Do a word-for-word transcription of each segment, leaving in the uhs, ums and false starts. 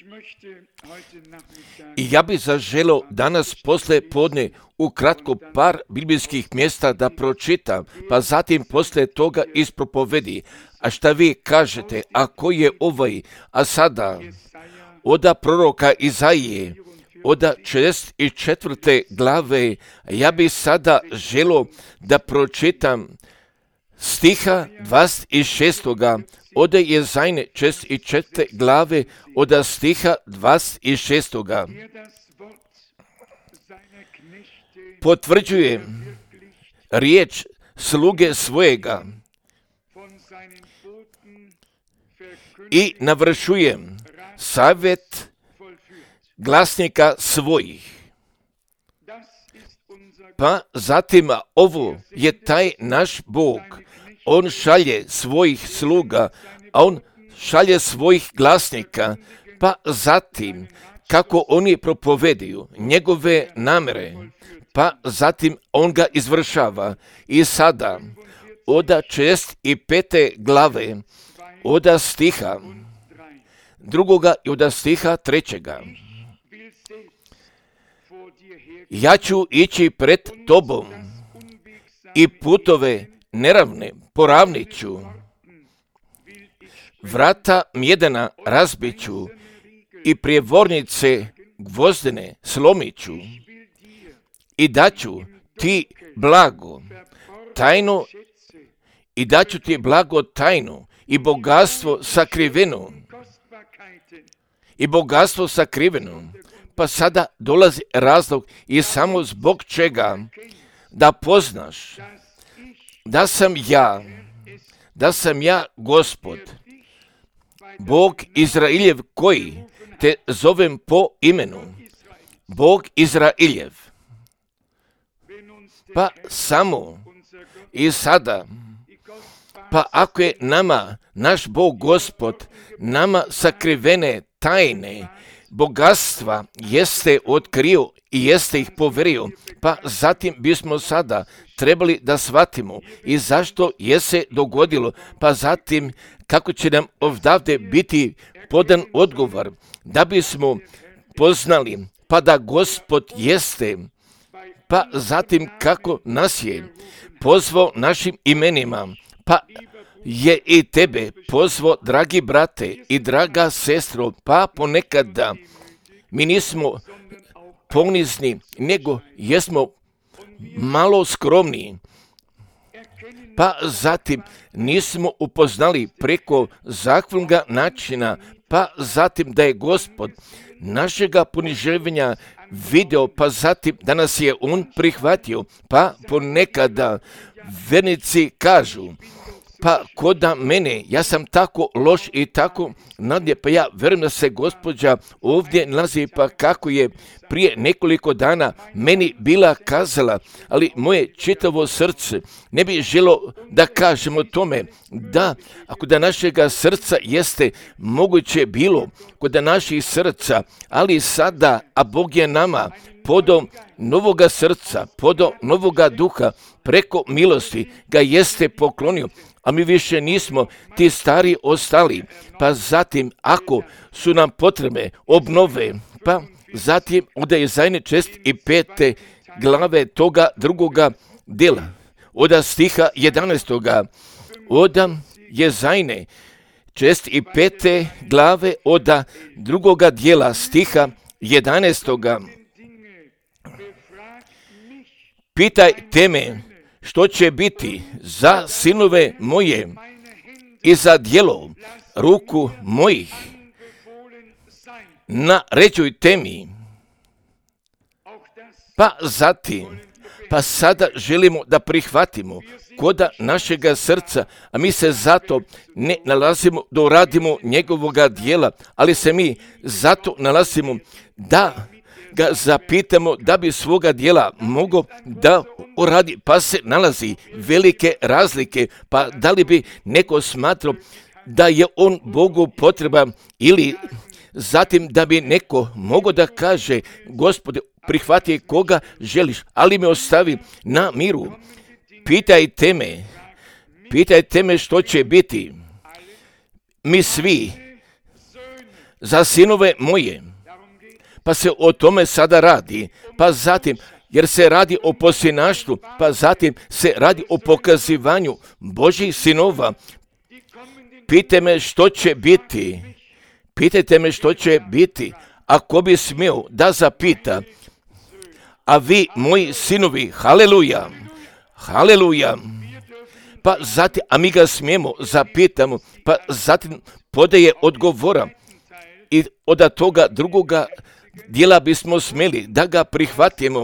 I ja bih zaželio danas posle podne ukratko par biblijskih mjesta da pročitam, pa zatim posle toga ispropovedi. A šta vi kažete, a ko je ovaj, a sada oda proroka Izaije, oda šezdeset četvrte glave, ja bih sada želio da pročitam stiha dvadeset šestoga oda Jezajne šezdeset četvrte glave, oda stiha dvadeset šestoga potvrđuje riječ sluge svojega i navršujem savjet glasnika svojih. Pa zatim ovo je taj naš Bog. On šalje svojih sluga, a on šalje svojih glasnika, pa zatim kako oni propovedaju njegove namere, pa zatim on ga izvršava. I sada, oda šezdeset pete glave, oda stiha drugoga i oda stiha trećega. Ja ću ići pred tobom i putove neravne poravnit ću, vrata mjedena razbit ću i prijevornice gvozdene slomit ću i daću ti blago tajno i daću ti blago tajno i bogatstvo sakriveno i bogatstvo sakriveno. Pa sada dolazi razlog i samo zbog čega da poznaš da sam ja, da sam ja Gospod, Bog Izrailjev koji te zovem po imenu, Bog Izrailjev. Pa samo i sada, pa ako je nama naš Bog Gospod, nama sakrivene tajne bogatstva jeste otkrio i jeste ih poverio, pa zatim bismo sada trebali da shvatimo i zašto je se dogodilo, pa zatim kako će nam ovdje biti podan odgovor, da bismo poznali, pa da Gospod jeste, pa zatim kako nas je pozvao našim imenima, pa je i tebe pozvao, dragi brate i draga sestro, pa ponekada mi nismo ponizni, nego jesmo malo skromniji, pa zatim nismo upoznali preko zahvalnoga načina, pa zatim da je Gospod našega ponižavanja video, pa zatim da nas je On prihvatio, pa ponekada vernici kažu, pa ko da mene, ja sam tako loš i tako nadje, pa ja verujem da se Gospođa ovdje nalazi, pa kako je prije nekoliko dana meni bila kazala, ali moje čitavo srce ne bi želo da kažemo tome, da ako da našega srca jeste moguće bilo, kod da naših srca, ali sada, a Bog je nama podao novoga srca, podao novoga duha, preko milosti ga jeste poklonio, a mi više nismo ti stari ostali, pa zatim ako su nam potrebe obnove, pa zatim oda Jezajne šezdeset pete glave toga drugoga dela, oda stiha jedanaestoga, oda Jezajne šezdeset pete glave oda drugoga dijela stiha jedanaestoga. Pitajte me što će biti za sinove moje i za djelo ruku mojih. Naređujte mi. Pa zatim, pa sada želimo da prihvatimo koda našega srca, a mi se zato ne nalazimo da uradimo njegovoga djela, ali se mi zato nalazimo da ga zapitamo da bi svoga djela mogao da uradi, pa se nalazi velike razlike, pa da li bi neko smatrao da je on Bogu potreban ili zatim da bi neko mogao da kaže, Gospode, prihvati koga želiš, ali me ostavi na miru. Pitajte me, pitajte me što će biti. Mi svi, za sinove moje. Pa se o tome sada radi. Pa zatim, jer se radi o posljednaštvu, pa zatim se radi o pokazivanju Božjih sinova. Pitajte me što će biti. Pitajte me što će biti. Ako bi smio da zapita, a vi, moji sinovi, haleluja, haleluja. Pa zatim, a mi ga smijemo, zapitamo, pa zatim podaje odgovora. I od toga drugoga dijela bismo smjeli da ga prihvatimo.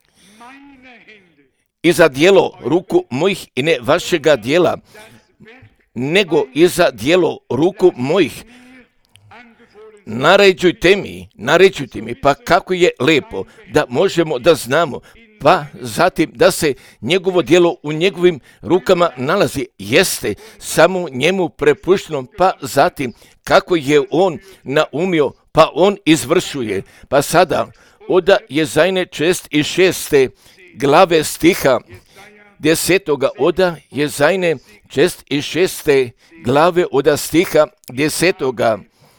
I za dijelo ruku mojih i ne vašega dijela, nego i za dijelo ruku mojih. Naređujte mi, naređujte mi, pa kako je lepo da možemo da znamo, pa zatim da se njegovo djelo u njegovim rukama nalazi, jeste samo njemu prepušteno, pa zatim kako je on naumio, pa on izvršuje. Pa sada oda Jezajne čest i šeste glave stiha desetoga, oda Jezajne čest i šeste glave oda stiha desetoga,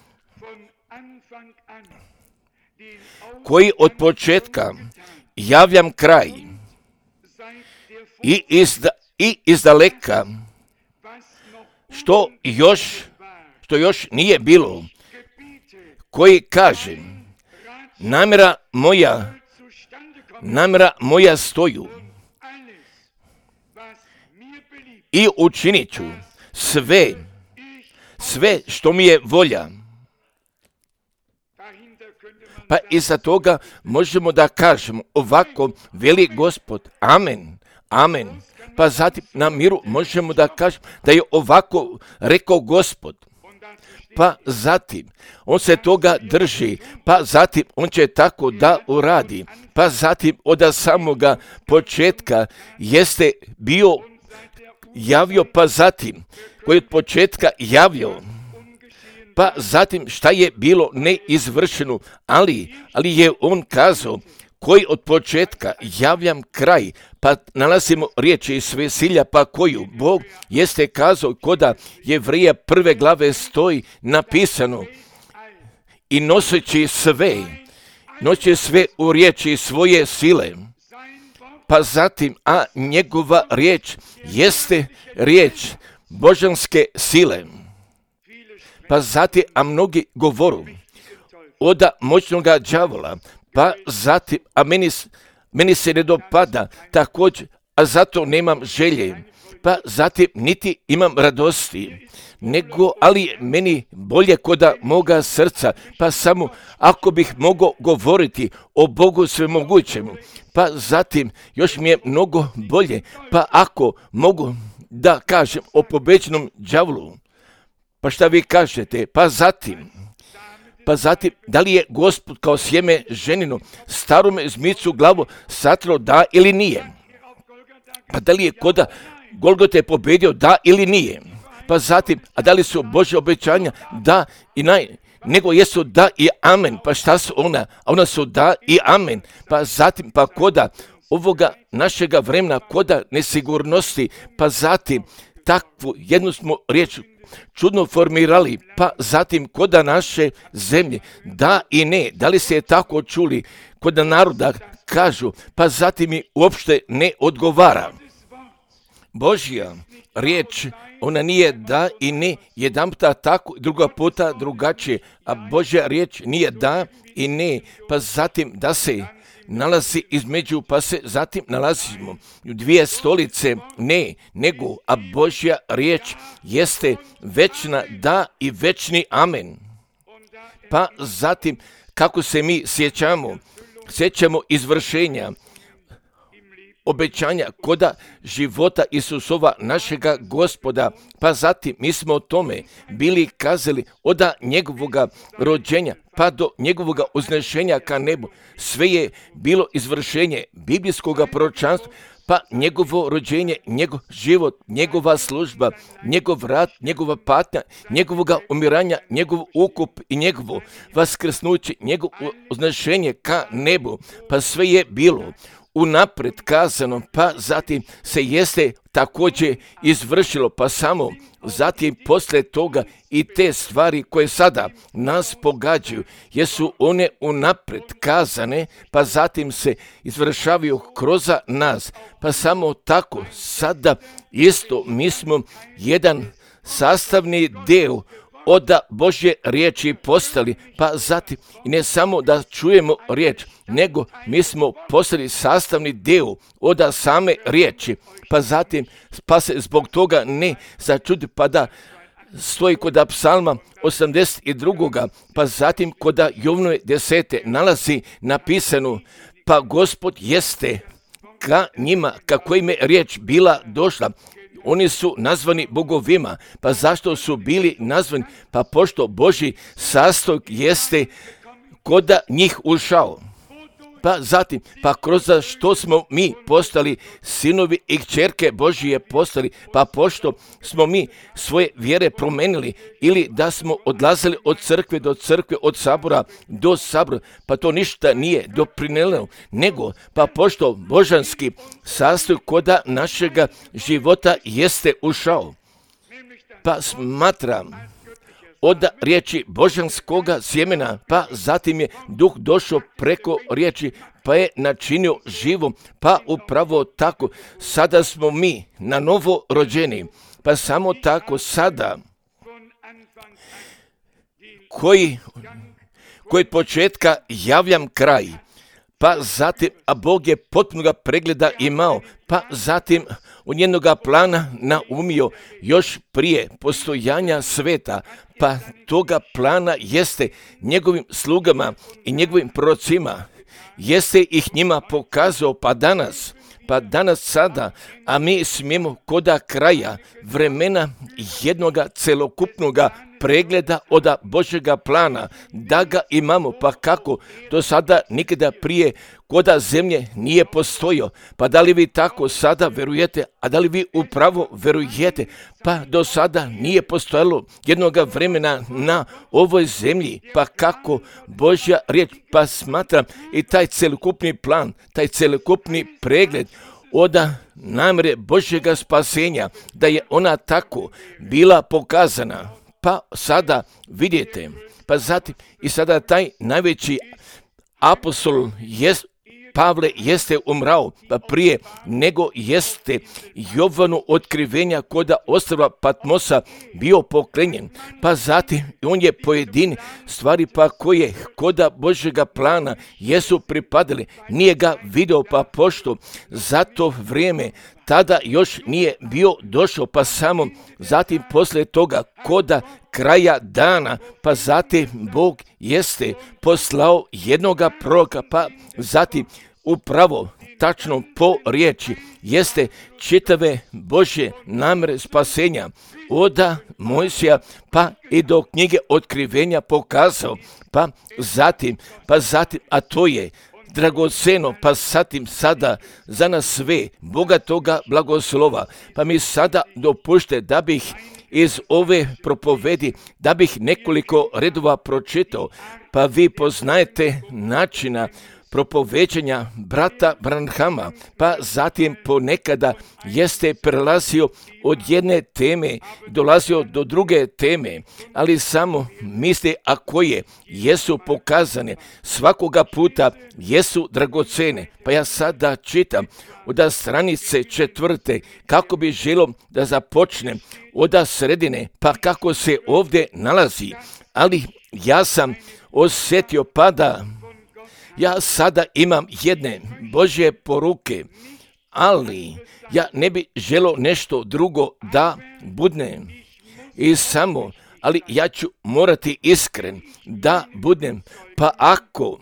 koji od početka javljam kraj i, izda, i izdaleka, što još, što još nije bilo, koji kaže, namjera moja, namjera moja stoju i učinit ću sve, sve što mi je volja. Pa iza toga možemo da kažemo ovako, veli Gospod, amen, amen. Pa zatim na miru možemo da kažemo da je ovako rekao Gospod. Pa zatim on se toga drži, pa zatim on će tako da uradi. Pa zatim od samoga početka jeste bio javio, pa zatim koji od početka javio. Pa zatim šta je bilo neizvršeno, ali, ali je on kazao, koji od početka javljam kraj, pa nalazimo riječi iz Vesilja, pa koju Bog jeste kazao, koda Jevrija prve glave stoji napisano, i noseći sve, noće sve u riječi svoje sile. Pa zatim, a njegova riječ jeste riječ božanske sile. Pa zatim, a mnogi govoru oda moćnoga đavola, pa zatim, a meni, meni se ne dopada također, a zato nemam želje, pa zatim niti imam radosti, nego, ali meni bolje koda moga srca, pa samo ako bih mogao govoriti o Bogu svemogućemu, pa zatim još mi je mnogo bolje, pa ako mogu da kažem o pobeđenom đavolu. Pa šta vi kažete? Pa zatim, pa zatim, da li je Gospod kao sjeme ženino starome zmicu glavu satrao, da ili nije? Pa da li je koda Golgote pobedio, da ili nije? Pa zatim, a da li su Božje obećanja da i naj, nego jesu da i amen. Pa šta su ona? A ona su da i amen. Pa zatim, pa koda ovoga našega vremena, koda nesigurnosti, pa zatim takvu jednu smo riječ čudno formirali, pa zatim koda naše zemlje, da i ne, da li se je tako čuli, koda naroda kažu, pa zatim mi uopšte ne odgovara. Božja riječ, ona nije da i ne, jedan puta tako, druga puta drugačije, a Božja riječ nije da i ne, pa zatim da se nalazi između, pa se zatim nalazimo u dvije stolice, ne, nego, a Božja riječ jeste večna da i večni amen. Pa zatim, kako se mi sjećamo, sjećamo izvršenja, obećanja koda života Isusova našega Gospoda, pa zatim mi smo o tome bili kazali od njegovoga rođenja pa do njegovoga uznešenja ka nebu. Sve je bilo izvršenje biblijskog proročanstva, pa njegovo rođenje, njegov život, njegova služba, njegov rad, njegova patnja, njegovoga umiranja, njegov ukup i njegovo vaskrsnuće, njegovo uznešenje ka nebu, pa sve je bilo unaprijed kazano, pa zatim se jeste također izvršilo, pa samo zatim poslije toga i te stvari koje sada nas pogađaju, jesu one unaprijed kazane, pa zatim se izvršavaju kroz nas, pa samo tako sada isto mi smo jedan sastavni dio od Božje riječi postali, pa zatim i ne samo da čujemo riječ, nego mi smo postali sastavni dio od same riječi, pa zatim pa se zbog toga ne začudi, pa da stoji kod psalma osamdeset dva. Pa zatim kod Jovnove desete nalazi napisano, pa Gospod jeste ka njima kako im je riječ bila došla. Oni su nazvani bogovima. Pa zašto su bili nazvani? Pa pošto Božji sastojak jeste kod njih ušao. Pa zatim, pa kroz što smo mi postali sinovi i kćerke Božije postali, pa pošto smo mi svoje vjere promenili ili da smo odlazili od crkve do crkve, od sabora do sabora, pa to ništa nije doprinelo, nego pa pošto božanski sastojak kod našega života jeste ušao, pa smatram od riječi božanskoga sjemena, pa zatim je duh došao preko riječi, pa je načinio živom, pa upravo tako sada smo mi na novo rođeni, pa samo tako sada koji, koji od početka javljam kraj, pa zatim, a Bog je potpunoga pregleda imao, pa zatim od njenoga plana naumio još prije postojanja sveta, pa toga plana jeste njegovim slugama i njegovim prorocima, jeste ih njima pokazao, pa danas, pa danas sada, a mi smijemo koda kraja vremena jednoga celokupnoga pregleda od Božjega plana, da ga imamo, pa kako do sada nikada prije koda zemlje nije postojao, pa da li vi tako sada verujete, a da li vi upravo verujete, pa do sada nije postojalo jednoga vremena na ovoj zemlji, pa kako Božja riječ, pa smatram i taj celokupni plan, taj celokupni pregled od namjere Božjega spasenja, da je ona tako bila pokazana. Pa sada vidite, pa zatim i sada taj najveći apostol jest, Pavle jeste umrao, pa prije nego jeste Jovanu otkrivenja koda ostrva Patmosa bio poklenjen, pa zatim on je pojedini stvari pa koje koda Božjega plana jesu pripadali, nije ga video, pa pošto za to vrijeme tada još nije bio došao, pa samo zatim poslije toga koda kraja dana, pa zatim Bog jeste poslao jednoga proroka, pa zatim upravo tačno po riječi jeste čitave Božje namjere spasenja od Mojsija pa i do knjige otkrivenja pokazao, pa zatim, pa zatim, a to je dragoceno, pa zatim sada za nas sve bogatoga blagoslova, pa mi sada dopušte da bih iz ove propovedi, da bih nekoliko redova pročitao, pa vi poznajete načina propoveđenja brata Branhama, pa zatim ponekada jeste prelazio od jedne teme, dolazio do druge teme, ali samo misli, a koje jesu pokazane, svakoga puta jesu dragocene. Pa ja sada čitam od stranice četvrte, kako bi želio da započnem od sredine, pa kako se ovdje nalazi, ali ja sam osjetio pa da ja sada imam jedne Božje poruke, ali ja ne bi želio nešto drugo da budem. I samo, ali ja ću morati iskren da budem, pa ako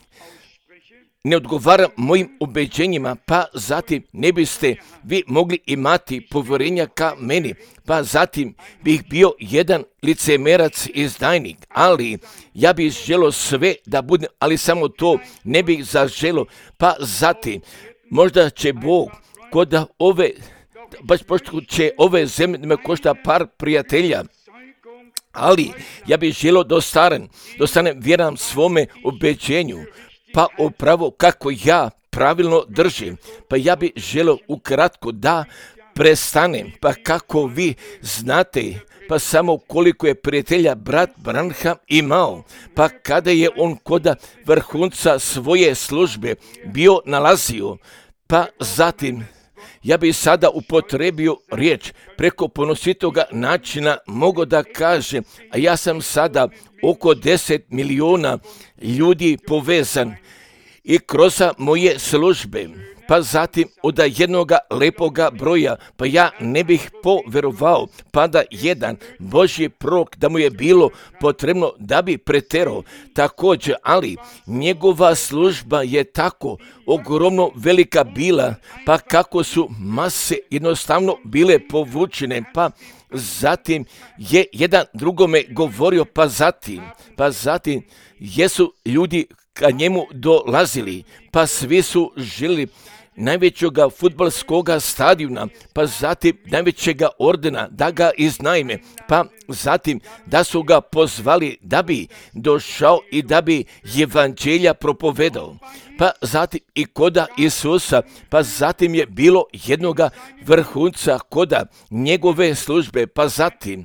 ne odgovaram mojim ubeđenjima, pa zatim ne biste vi mogli imati povjerenja ka meni, pa zatim bih bio jedan licemerac i izdajnik, ali ja bih želio sve da budem, ali samo to ne bih zaželio, pa zatim možda će Bog kod ove, baš pošto će ove zemlje me košta par prijatelja, ali ja bih želio da ostanem, da ostanem vjeran svome ubeđenju, pa upravo kako ja pravilno drži. Pa ja bi želio ukratko da prestanem. Pa kako vi znate, pa samo koliko je prijatelja brat Branham imao, pa kada je on koda vrhunca svoje službe bio nalazio, pa zatim ja bi sada upotrebio riječ preko ponositoga načina mogu da kažem, a ja sam sada oko deset miliona ljudi povezan i kroz moje službe, pa zatim od jednoga lepoga broja, pa ja ne bih poverovao, pa da jedan Božji prorok da mu je bilo potrebno da bi preterao također, ali njegova služba je tako ogromno velika bila, pa kako su mase jednostavno bile povučene, pa zatim je jedan drugome govorio, pa zatim, pa zatim jesu ljudi ka njemu dolazili, pa svi su žili najvećega fudbalskoga stadiona, pa zatim najvećega ordena da ga iznajme, pa zatim da su ga pozvali da bi došao i da bi evanđelja propovedao, pa zatim i koda Isusa, pa zatim je bilo jednoga vrhunca koda njegove službe, pa zatim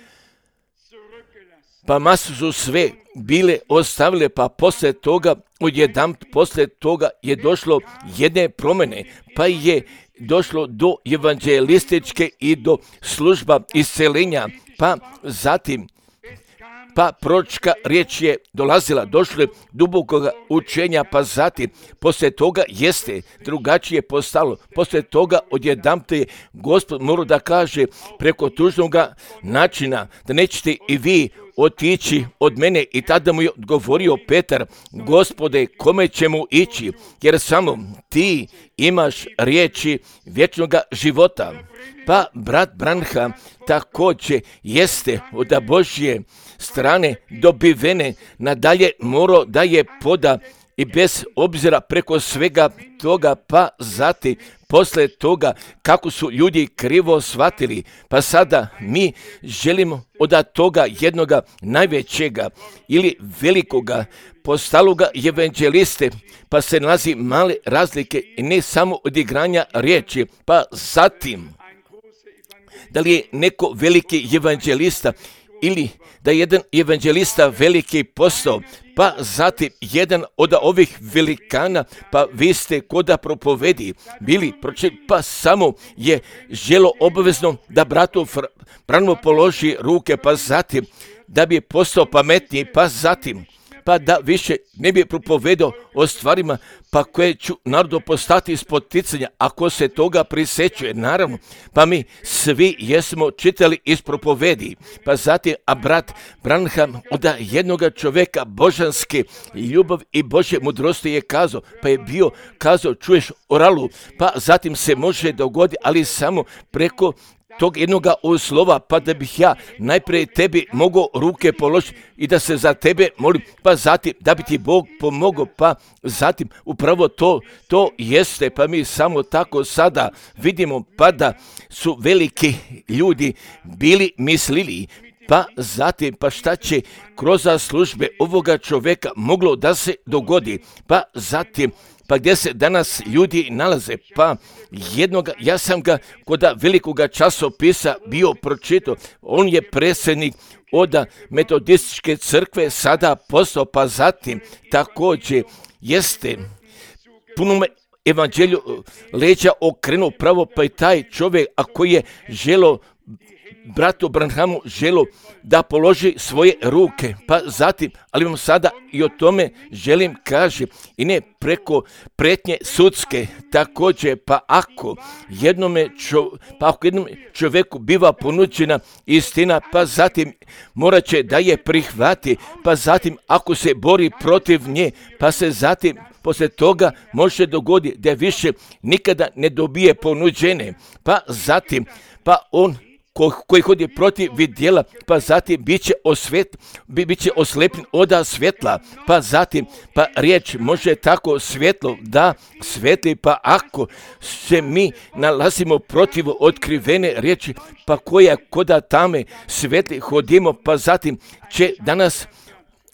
pa masu su sve bile ostavile, pa poslije toga odjednom poslije toga je došlo jedne promjene, pa je došlo do evanđelističke i do služba isceljenja, pa zatim pa proročka riječ je dolazila, došlo je dubokog učenja, pa zatim poslije toga jeste drugačije postalo, poslije toga odjedanput je Gospod morao da kaže preko tužnog načina da nećete i vi otići od mene, i tada mu je odgovorio Petar, Gospode, kome ćemo ići, jer samo ti imaš riječi vječnog života. Pa brat Branham također jeste od Božje strane dobivene, nadalje morao da je poda i bez obzira preko svega toga, pa zatim poslije toga kako su ljudi krivo shvatili, pa sada mi želimo od toga jednoga najvećega ili velikoga postaloga evanđeliste, pa se nalazi male razlike i ne samo od igranja riječi, pa zatim da li je neko veliki evanđelista ili da je jedan evanđelista veliki postao, pa zatim jedan od ovih velikana, pa vi ste koda propovedi bili, pa samo je želo obavezno da bratu Branhamu položi ruke, pa zatim da bi postao pametniji, pa zatim pa da više ne bi propovedao o stvarima pa koje ću narodu postati iz poticanja ako se toga prisećuje. Naravno, pa mi svi jesmo čitali iz propovedi, pa zatim, a brat Branham od jednoga čovjeka božanske ljubav i Božje mudrosti je kazao, pa je bio kazao, čuješ oralu, pa zatim se može dogoditi, ali samo preko tog jednoga uslova, pa da bih ja najprije tebi mogao ruke položiti i da se za tebe molim, pa zatim da bi ti Bog pomogao, pa zatim upravo to, to jeste, pa mi samo tako sada vidimo, pa da su veliki ljudi bili mislili, pa zatim, pa šta će kroz službe ovoga čovjeka moglo da se dogodi, pa zatim, pa gdje se danas ljudi nalaze, pa jednoga, ja sam ga kod velikoga časopisa bio pročitao, on je predsjednik od metodističke crkve sada postao, pa zatim također jeste puno evanđelju leđa okrenuo pravo, pa i taj čovjek, a koji je želo bratu Branhamu želo da položi svoje ruke, pa zatim, ali vam sada i o tome želim kaži, i ne preko pretnje sudske, također, pa ako jednome, čo, pa ako jednom čovjeku biva ponuđena istina, pa zatim morat će da je prihvati, pa zatim ako se bori protiv nje, pa se zatim poslije toga može dogoditi da više nikada ne dobije ponuđene, pa zatim, pa on koji hodi protiv vidjela, pa zatim bit će, osvet, bit će oslepljen od svjetla, pa zatim, pa riječ može tako svjetlo da svetli, pa ako se mi nalazimo protiv otkrivene riječi, pa koja koda tame svetli hodimo, pa zatim će danas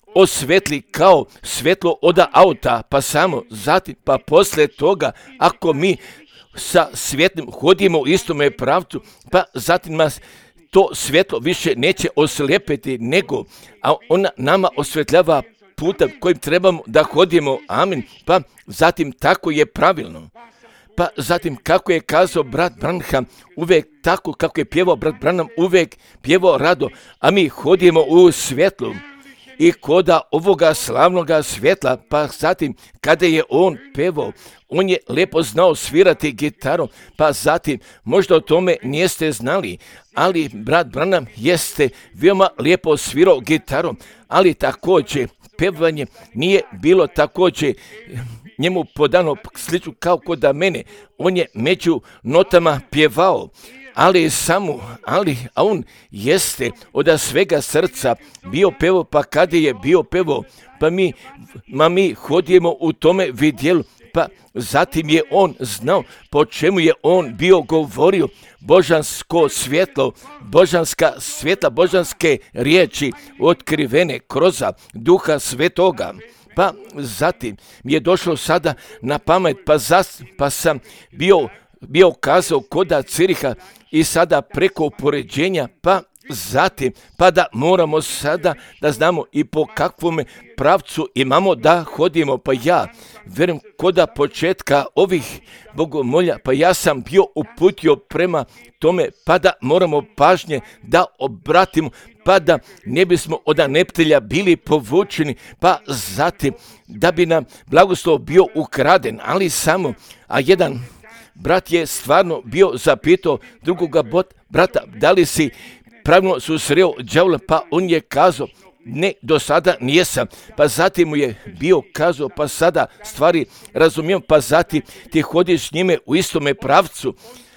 osvetli kao svetlo od auta, pa samo zatim, pa poslije toga, ako mi sa svjetlim hodimo u istome pravcu, pa zatim nas to svjetlo više neće oslijepiti, nego a ona nama osvetljava putem kojim trebamo da hodimo, amin, pa zatim tako je pravilno. Pa zatim kako je kazao brat Branham, uvijek tako kako je pjevao brat Branham, uvijek pjevao rado, a mi hodimo u svjetlu. I koda ovoga slavnoga svjetla, pa zatim kada je on pevao, on je lijepo znao svirati gitaru, pa zatim možda o tome niste znali, ali brat Branham jeste veoma lijepo svirao gitaru, ali također pevanje nije bilo također njemu podano slično kao kod da mene, on je među notama pjevao. Ali samo, ali a on jeste od svega srca bio pevo, pa kada je bio pevo, pa mi, ma mi hodimo u tome vidjelu, pa zatim je on znao po čemu je on bio govorio, božansko svjetlo, božanska svjetla, božanske riječi otkrivene kroz Duha Svetoga. Pa zatim mi je došlo sada na pamet, pa, zas, pa sam bio, bio kazao koda Ciriha i sada preko upoređenja, pa zatim, pa da moramo sada da znamo i po kakvom pravcu imamo da hodimo, pa ja verujem koda početka ovih bogomolja, pa ja sam bio uputio prema tome, pa da moramo pažnje da obratimo, pa da ne bismo od neptelja bili povučeni, pa zatim da bi nam blagoslov bio ukraden, ali samo, a jedan brat je stvarno bio zapitao drugoga brata, da li si pravilno susreo đavola, pa on je kazao, ne, do sada nijesam, pa zatim mu je bio kazao, pa sada stvari razumijem, pa zatim ti hodiš s njime u istome pravcu.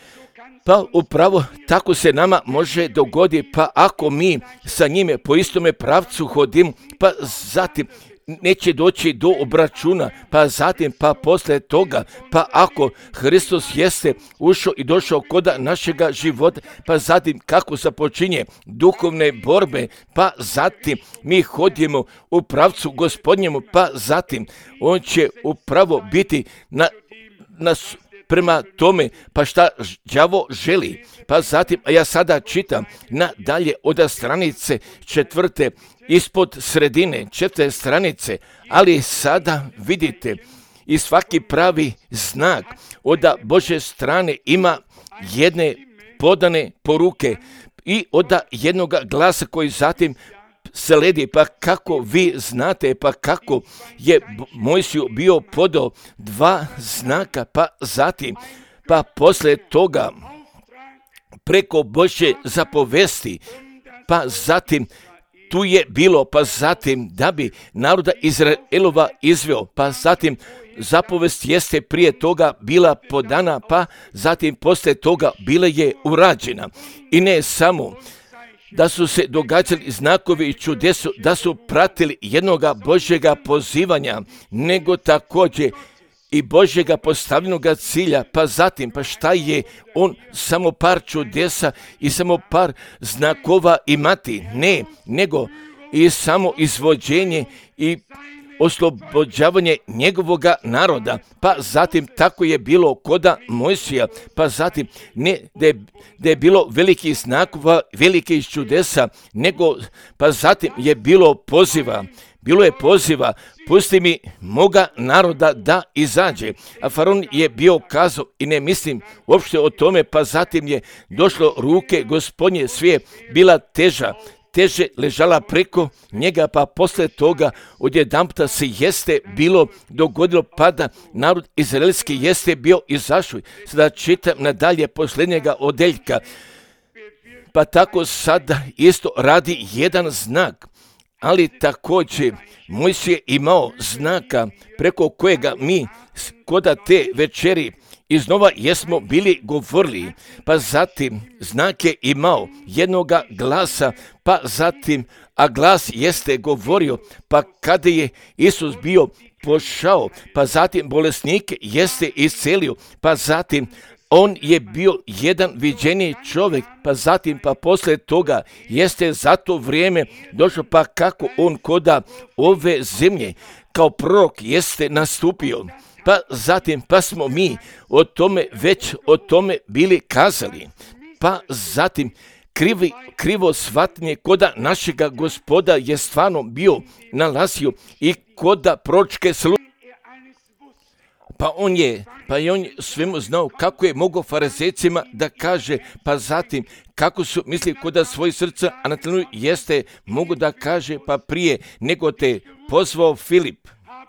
Pa upravo tako se nama može dogoditi, pa ako mi sa njime po istome pravcu hodimo, pa zatim neće doći do obračuna, pa zatim, pa poslije toga, pa ako Hristos jeste ušao i došao koda našega života, pa zatim kako započinje duhovne borbe, pa zatim mi hodimo u pravcu Gospodnjemu, pa zatim on će upravo biti na, na prema tome, pa šta đavo želi. Pa zatim, a ja sada čitam nadalje od stranice četvrte, ispod sredine četvrte stranice, ali sada vidite i svaki pravi znak od Božje strane ima jedne podane poruke i od jednoga glasa koji zatim sledi, pa kako vi znate, pa kako je Mojsiju bio podao dva znaka, pa zatim, pa poslije toga preko Božje zapovesti, pa zatim tu je bilo, pa zatim da bi naroda Izraelova izveo, pa zatim zapovest jeste prije toga bila podana, pa zatim poslije toga bila je urađena. I ne samo da su se događali znakovi i čudesu, da su pratili jednoga Božjega pozivanja, nego također i Božjega postavljenoga cilja, pa zatim, pa šta je on samo par čudesa i samo par znakova imati? Ne, nego i samo izvođenje i oslobođavanje njegovoga naroda, pa zatim tako je bilo koda Mojsija, pa zatim ne da je, da je bilo velikih znakova, velikih čudesa, nego pa zatim je bilo poziva, bilo je poziva, pusti mi moga naroda da izađe. A faraon je bio kazao i ne mislim uopšte o tome, pa zatim je došlo ruke Gospodnje, sve bila teža, teže ležala preko njega, pa poslije toga odjedanputa se jeste bilo dogodilo, pa da narod izraelski jeste bio izašao. Sada čitam nadalje posljednjega odeljka, pa tako sada isto radi jedan znak, ali također Mojsije imao znaka preko kojega mi koda te večeri iznova jesmo bili govorili, pa zatim znak je imao jednoga glasa, pa zatim, a glas jeste govorio, pa kada je Isus bio pošao, pa zatim bolesnike jeste iscelio, pa zatim, on je bio jedan viđeniji čovjek, pa zatim, pa poslije toga jeste za to vrijeme došlo, pa kako on koda ove zemlje kao prorok jeste nastupio. Pa zatim, pa smo mi o tome već o tome bili kazali. Pa zatim, krivi, krivo shvatanje koda našega Gospoda je stvarno bio nalazio i koda proročke službe. Pa on je, pa je on svemu znao kako je mogao farizejcima da kaže, pa zatim kako su misli koda svoje srca, a na tlenu jeste mogu da kaže, pa prije nego te pozvao Filip.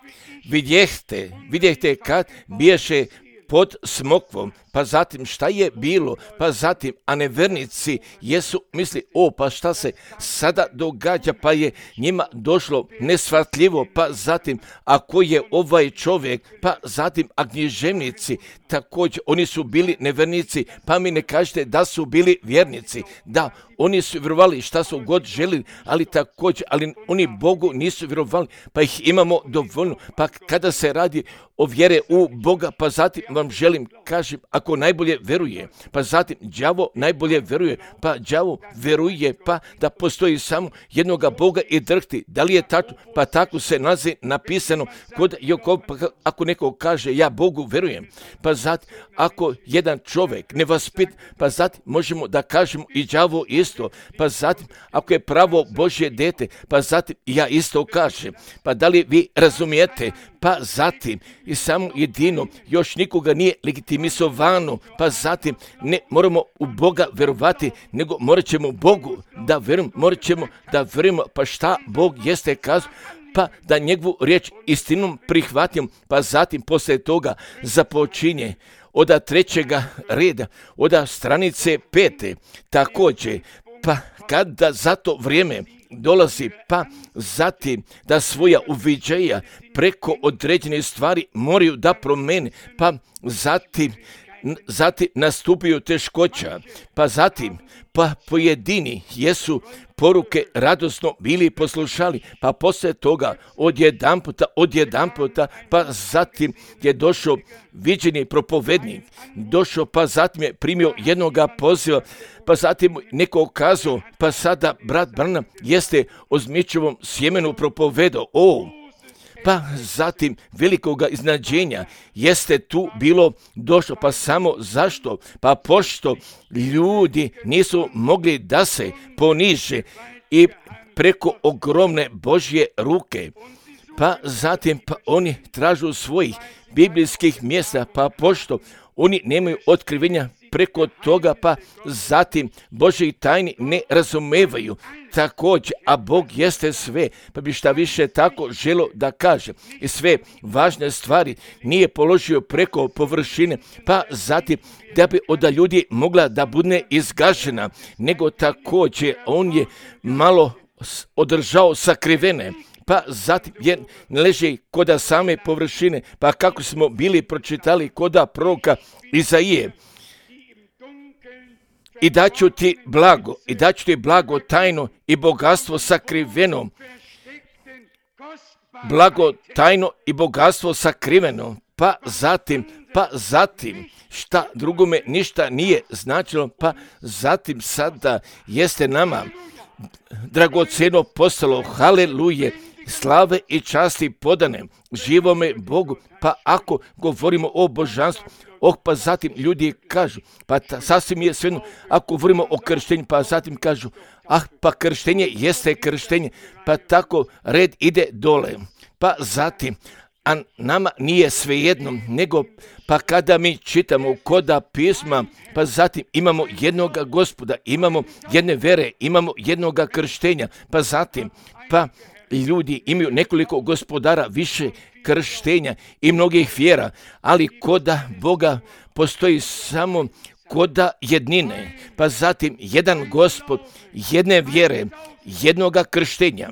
Vidjehte, vidjehte kad biješe pod smokvom, pa zatim šta je bilo, pa zatim, a nevernici jesu misli, o, pa šta se sada događa, pa je njima došlo neshvatljivo, pa zatim, ako je ovaj čovjek, pa zatim, a književnici, također, oni su bili nevernici, pa mi ne kažete da su bili vjernici, da, oni su vjerovali šta su god želili, ali također, ali oni Bogu nisu vjerovali, pa ih imamo dovoljno, pa kada se radi o vjere u Boga, pa zatim vam želim, kažem, ako najbolje veruje, pa zatim đavo najbolje veruje, pa đavo veruje, pa da postoji samo jednoga Boga i drhti. Da li je tačno? Pa tako se nalazi napisano kod Jokova, pa ako neko kaže ja Bogu verujem, pa zatim ako jedan čovjek ne vaspit, pa zatim možemo da kažemo i đavo isto, pa zatim ako je pravo Božje dete, pa zatim ja isto kažem, pa da li vi razumijete, pa zatim i samo jedino još nikoga nije legitimisovano, pa zatim ne moramo u Boga verovati, nego morat ćemo Bogu da verujemo, morat ćemo da verujemo, pa šta Bog jeste kazao, pa da njegovu riječ istinom prihvatimo, pa zatim poslije toga započinje od trećega reda, od stranice pete, također, pa kada za to vrijeme dolazi, pa zatim da svoja uviđaja preko određene stvari moraju da promene, pa zatim, zatim nastupaju teškoća, pa zatim, pa pojedini jesu poruke radosno bili poslušali, pa poslije toga odjedan puta, odjedan puta, pa zatim je došao viđeni propovednik, došao, pa zatim je primio jednoga poziva, pa zatim neko kazao, pa sada brat Branham jeste o zmičevom sjemenu propovedao, o, pa zatim velikoga iznadženja jeste tu bilo došlo, pa samo zašto? Pa pošto ljudi nisu mogli da se poniže i preko ogromne Božje ruke, pa zatim pa oni tražu svojih biblijskih mjesta, pa pošto oni nemaju otkrivenja preko toga, pa zatim Božji tajni ne razumevaju također, a Bog jeste sve, pa bi šta više tako želo da kaže. I sve važne stvari nije položio preko površine, pa zatim da bi od ljudi mogla da bude izgažena, nego također on je malo održao sakrivene, pa zatim je leži koda same površine, pa kako smo bili pročitali koda proroka Izaije. I daću ti blago, i daću ti blago tajno i bogatstvo sakriveno. Blago tajno i bogatstvo sakriveno. Pa zatim, pa zatim, šta drugome ništa nije značilo, pa zatim sada jeste nama dragocjeno postalo, haleluje, slave i časti podane živome Bogu, pa ako govorimo o božanstvu, oh, pa zatim ljudi kažu, pa ta, sasvim je svejedno, ako govorimo o krštenju, pa zatim kažu, ah, pa krštenje jeste krštenje, pa tako red ide dole, pa zatim, a nama nije svejedno, nego pa kada mi čitamo koda pisma, pa zatim imamo jednoga Gospoda, imamo jedne vere, imamo jednoga krštenja, pa zatim, pa ljudi imaju nekoliko gospodara, više krštenja i mnogih vjera, ali koda Boga postoji samo koda jednine, pa zatim jedan Gospod, jedne vjere, jednoga krštenja.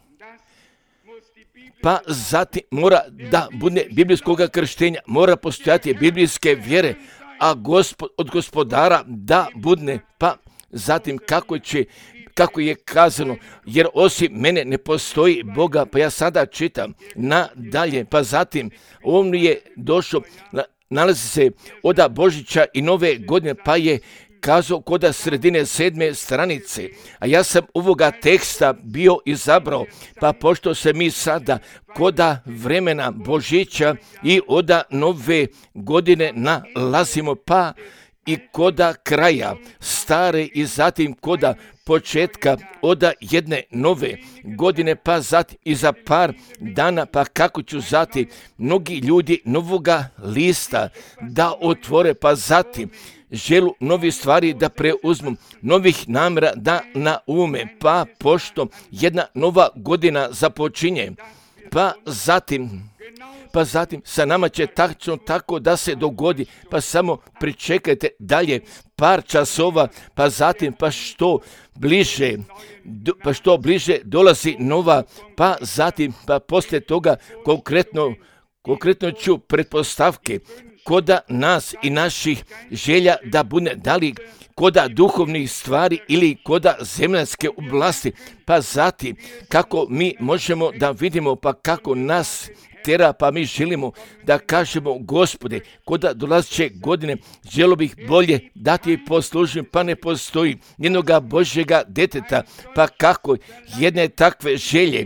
Pa zatim mora da bude biblijskoga krštenja, mora postojati biblijske vjere, a gospod, od gospodara da budne, pa zatim kako će, kako je kazano, jer osim mene ne postoji Boga, pa ja sada čitam nadalje, pa zatim on je došao nalazi se od Božića i Nove godine, pa je kazao koda sredine sedme stranice, a ja sam ovoga teksta bio izabrao, pa pošto se mi sada koda vremena Božića i oda Nove godine nalazimo, pa i koda kraja stare i zatim koda početka oda jedne nove godine, pa zatim i za par dana, pa kako ću zati mnogi ljudi novoga lista da otvore, pa zatim želu novi stvari da preuzmu, novih namjera da naume, pa pošto jedna nova godina započinje, pa zatim pa zatim sa nama će tačno tako da se dogodi, pa samo pričekajte dalje par časova, pa zatim pa što bliže, pa što bliže dolazi nova, pa zatim pa poslije toga konkretno, konkretno ću pretpostavke koda nas i naših želja da bude da li koda duhovnih stvari ili koda zemljanske oblasti, pa zatim kako mi možemo da vidimo, pa kako nas tera, pa mi želimo da kažemo Gospode, koda dolazeće godine želo bih bolje da ti poslužim, pa ne postoji jednoga Božjega deteta, pa kako jedne takve želje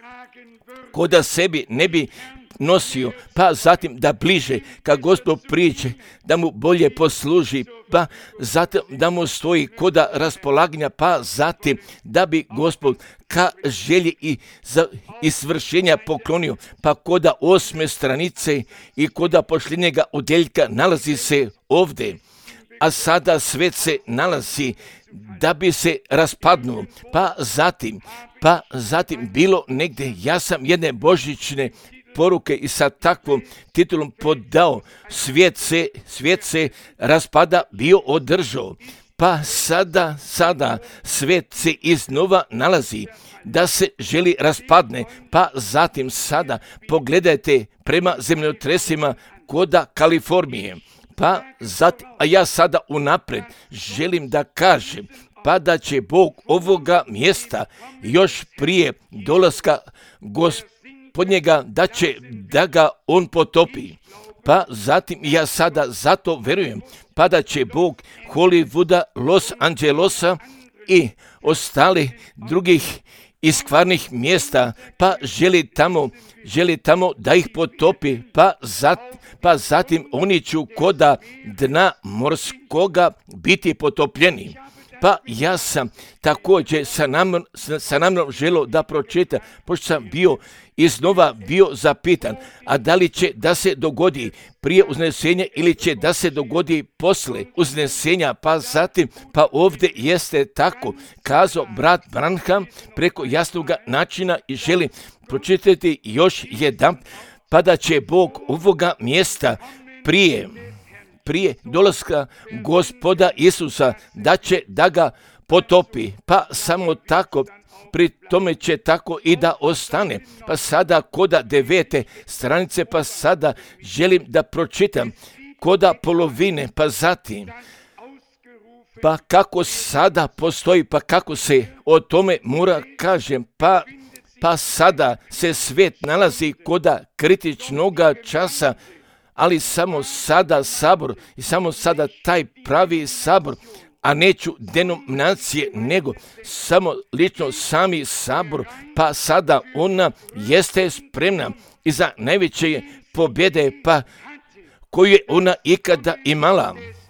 koda sebi ne bi nosio, pa zatim da bliže kad Gospod priđe, da mu bolje posluži, pa zatim da mu stoji koda raspolaganja, pa zatim da bi Gospod ka želji i, za, i svršenja poklonio, pa koda osme stranice i koda posljednjega odjeljka nalazi se ovdje, a sada svet se nalazi da bi se raspadnuo, pa zatim, pa zatim bilo negdje, ja sam jedne božićne poruke i sa takvom titulom podao, svijet se, svijet se raspada bio održao, pa sada, sada svijet se iznova nalazi da se želi raspadne, pa zatim sada pogledajte prema zemljotresima koda Kalifornije, pa zatim, a ja sada unaprijed želim da kažem, pa da će Bog ovoga mjesta još prije dolaska Gospoda pod njega da će da ga on potopi. Pa zatim ja sada zato verujem, pa da će Bog Hollywooda, Los Angelesa i ostali drugih iskvarnih mjesta, pa želi tamo, želi tamo da ih potopi, pa, zat, pa zatim oni će koda dna morskoga biti potopljeni. Pa ja sam također sa namnom, sa namnom želio da pročitam, pošto sam bio iznova bio zapitan, a da li će da se dogodi prije uznesenja ili će da se dogodi posle uznesenja, pa zatim, pa ovdje jeste tako kazao brat Branham preko jasnog načina i želim pročitati još jedan, pa da će Bog ovoga mjesta prije prije dolaska Gospoda Isusa da će da ga potopi, pa samo tako pri tome će tako i da ostane. Pa sada koda devete stranice, pa sada želim da pročitam koda polovine, pa zatim pa kako sada postoji, pa kako se o tome mora kažem, pa pa sada se svijet nalazi koda kritičnoga časa, ali samo sada sabor i samo sada taj pravi sabor, a neću denominacije, nego samo lično sami sabor, pa sada ona jeste spremna i za najveće pobjede, pa koju je ona ikada imala.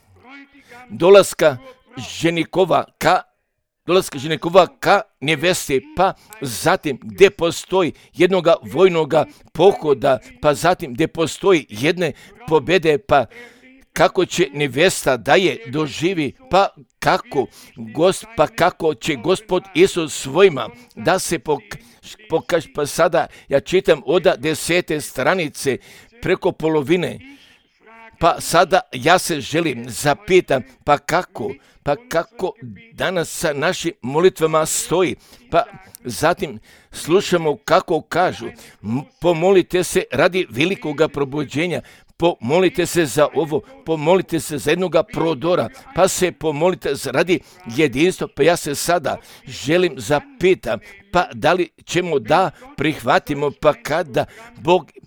Dolaska ženikova ka dolaska ženikova ka neveste, pa zatim gdje postoji jednoga vojnoga pohoda, pa zatim gdje postoji jedne pobjede, pa kako će nevesta da je doživi, pa kako, gos, pa kako će Gospod Isus svojima da se pokaže, pa sada ja čitam od desete stranice preko polovine, pa sada ja se želim zapitam, pa kako, pa kako danas sa našim molitvama stoji, pa zatim slušamo kako kažu, pomolite se radi velikoga probuđenja, pomolite se za ovo, pomolite se za jednoga prodora, pa se pomolite radi jedinstva, pa ja se sada želim zapitam, pa da li ćemo da prihvatimo, pa kada Bog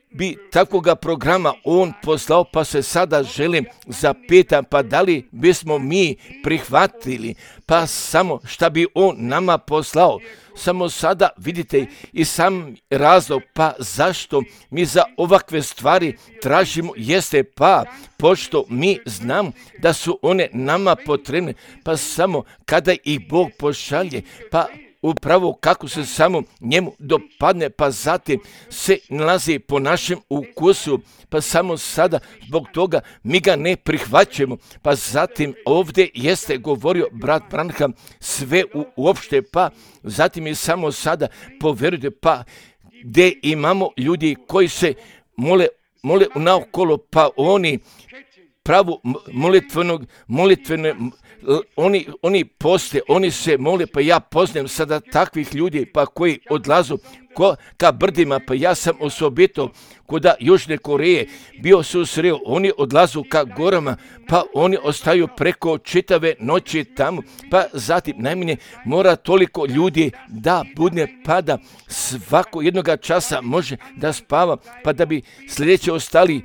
bi takvoga programa on poslao, pa se sada želim zapitam, pa da li bismo mi prihvatili, pa samo šta bi on nama poslao. Samo sada vidite i sam razlog, pa zašto mi za ovakve stvari tražimo, jeste pa pošto mi znamo da su one nama potrebne, pa samo kada ih Bog pošalje, pa upravo kako se samo njemu dopadne, pa zatim se nalazi po našem ukusu, pa samo sada zbog toga mi ga ne prihvaćamo, pa zatim ovdje jeste govorio brat Branham sve u, uopšte, pa zatim je samo sada poverujte, pa gdje imamo ljudi koji se mole, mole naokolo, pa oni pravu molitvenog, molitvene, oni, oni poste, oni se mole, pa ja poznajem sada takvih ljudi, pa koji odlazu ko, ka brdima, pa ja sam osobito kuda Južne Koreje bio susreo, oni odlazu ka gorama, pa oni ostaju preko čitave noći tamo, pa zatim najmanje mora toliko ljudi da budne, pa da svako jednoga časa može da spava, pa da bi sljedeće ostali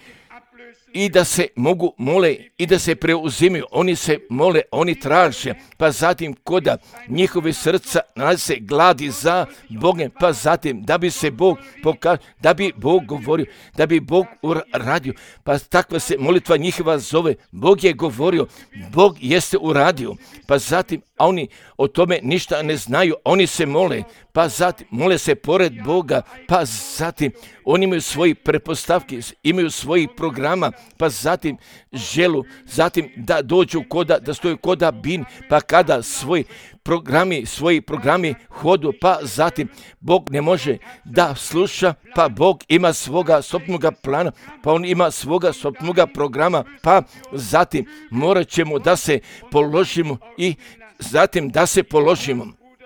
i da se mogu mole i da se preuzimaju, oni se mole, oni traže, pa zatim koda njihove srca nalazi se gladi za Bogom, pa zatim da bi se Bog pokazao, da bi Bog govorio, da bi Bog uradio, pa takva se molitva njihova zove, Bog je govorio, Bog jeste uradio, pa zatim, a oni o tome ništa ne znaju, oni se mole, pa zatim mole se pored Boga, pa zatim oni imaju svoji pretpostavki, imaju svojih programa, pa zatim želu, zatim da dođu koda, da stoju koda bin, pa kada svoj programi, svoji programi hodu, pa zatim Bog ne može da sluša, pa Bog ima svoga sopnoga plana, pa on ima svoga sopnoga programa, pa zatim morat ćemo da se položimo i zatim da se položimo.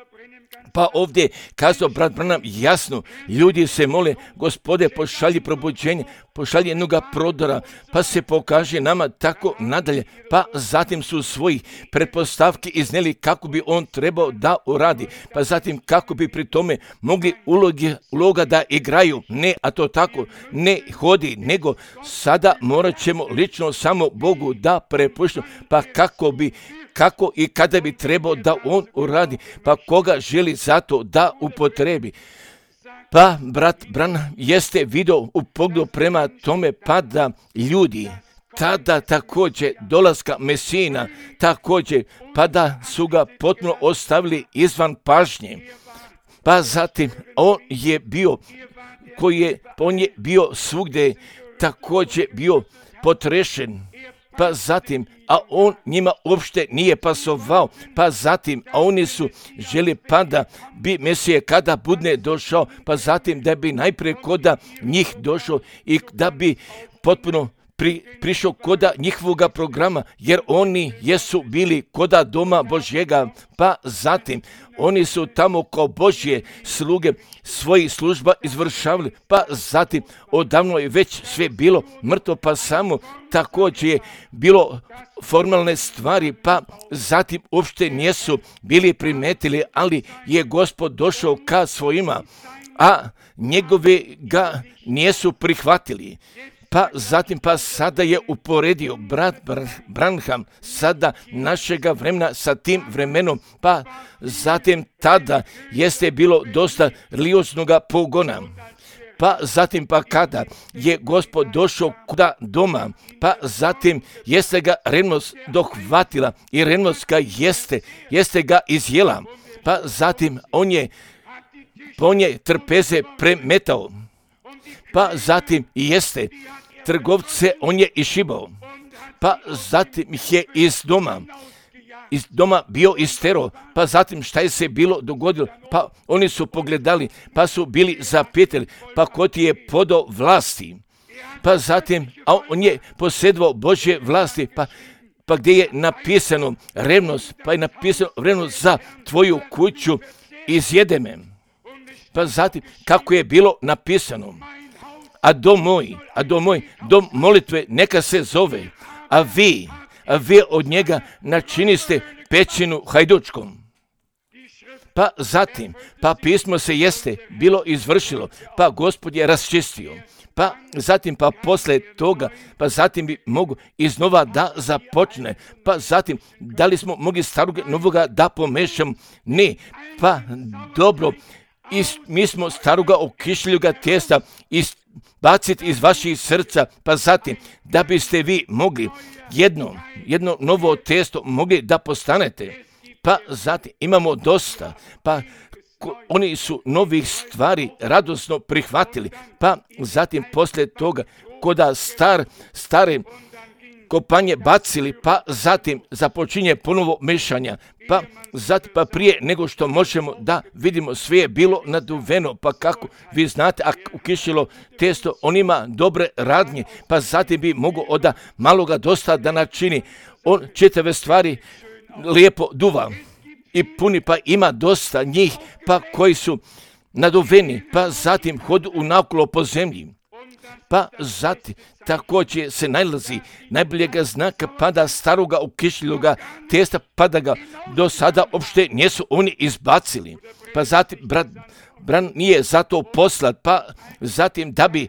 Pa ovdje kazao brat Branham jasno, ljudi se mole, Gospode pošalji probuđenje, pošalji jednoga prodora, pa se pokaže nama tako nadalje, pa zatim su svojih pretpostavki iznijeli kako bi on trebao da uradi, pa zatim kako bi pri tome mogli ulogi, uloga da igraju, ne, a to tako ne hodi, nego sada morat ćemo lično samo Bogu da prepuštamo, pa kako bi kako i kada bi trebao da on uradi, pa koga želi zato da upotrebi. Pa brat Branham jeste video u pogledu prema tome, pa da ljudi tada također dolaska Mesina, također pa da su ga potpuno ostavili izvan pažnje. Pa zatim on je bio, koji je, on je bio svugdje također bio potrešen. Pa zatim, a on njima uopšte nije pasovao, pa zatim, a oni su želi pa da bi Mesije kada budne došao, pa zatim da bi najprije koda njih došao i da bi potpuno pri, prišao koda njihovoga programa, jer oni jesu bili koda doma Božjega, pa zatim oni su tamo kao Božje sluge svoji služba izvršavali, pa zatim odavno je već sve bilo mrtvo, pa samo također je bilo formalne stvari, pa zatim uopšte nisu bili primetili, ali je Gospod došao ka svojima, a njegove ga nisu prihvatili. Pa zatim, pa sada je uporedio brat Branham sada našega vremena sa tim vremenom, pa zatim tada jeste bilo dosta religioznoga pogona. Pa zatim, pa kada je Gospod došao kuda doma, pa zatim jeste ga revnost dohvatila i revnost ga jeste, jeste ga izjela. Pa zatim on je, on je trpeze premetao. Pa zatim jeste trgovce on je išibao, pa zatim ih je iz doma, iz doma bio istero, pa zatim šta je se bilo dogodilo, pa oni su pogledali, pa su bili zapitali, pa ko ti je podao vlasti, pa zatim, a on je posjedovao Božje vlasti, pa pa gdje je napisano revnost, pa je napisano revnost za tvoju kuću, izjede me. Pa zatim, kako je bilo napisano, a dom moj, a dom moj, dom molitve neka se zove, a vi, a vi od njega načiniste pećinu hajdučkom. pa zatim, pa pismo se jeste bilo izvršilo, pa Gospod je raščistio, pa zatim, pa posle toga, pa zatim bi mogu iznova da započne, pa zatim, da li smo mogli staroga novoga da pomešamo? Ne, pa dobro, Is, mi smo staroga okišljuga tijesta izbaciti iz vaših srca, pa zatim, da biste vi mogli jedno, jedno novo testo mogli da postanete, pa zatim imamo dosta, pa ko, oni su novih stvari radosno prihvatili, pa zatim poslije toga, koda star, stare kopanje bacili, pa zatim započinje ponovo mešanja, pa zatim, pa prije nego što možemo da vidimo, sve je bilo naduveno, pa kako vi znate, a ukišilo testo, on ima dobre radnje, pa zatim bi mogo od maloga dosta da načini, on čitave stvari lijepo duva i puni, pa ima dosta njih, pa koji su naduveni, pa zatim hodu unakolo po zemlji. Pa zatim također se nalazi najboljega znaka pada staroga ukišljivoga testa, pa da ga do sada uopšte nisu oni izbacili. Pa zatim brat, brat nije zato poslat, pa zatim da bi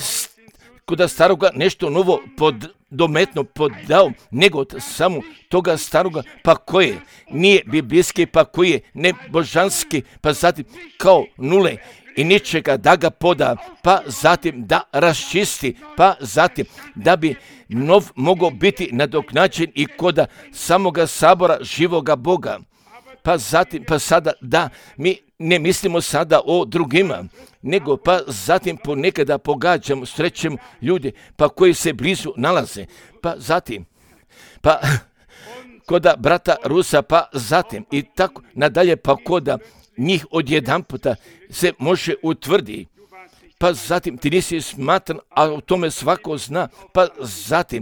kod staroga nešto novo pod, dometno podao, nego samo toga staroga, pa koje nije biblijski, pa koji je nebožanski, pa zatim kao nule i ničega da ga poda, pa zatim da raščisti, pa zatim da bi nov mogao biti nadoknađen i koda samoga sabora živoga Boga. Pa zatim, pa sada da mi ne mislimo sada o drugima, nego pa zatim ponekada pogađamo, srećemo ljude, pa koji se blizu nalaze, pa zatim, pa koda brata Rusa, pa zatim i tako nadalje, pa koda njih odjedanputa se može utvrdi, pa zatim ti nisi smatran, a o tome svako zna, pa zatim,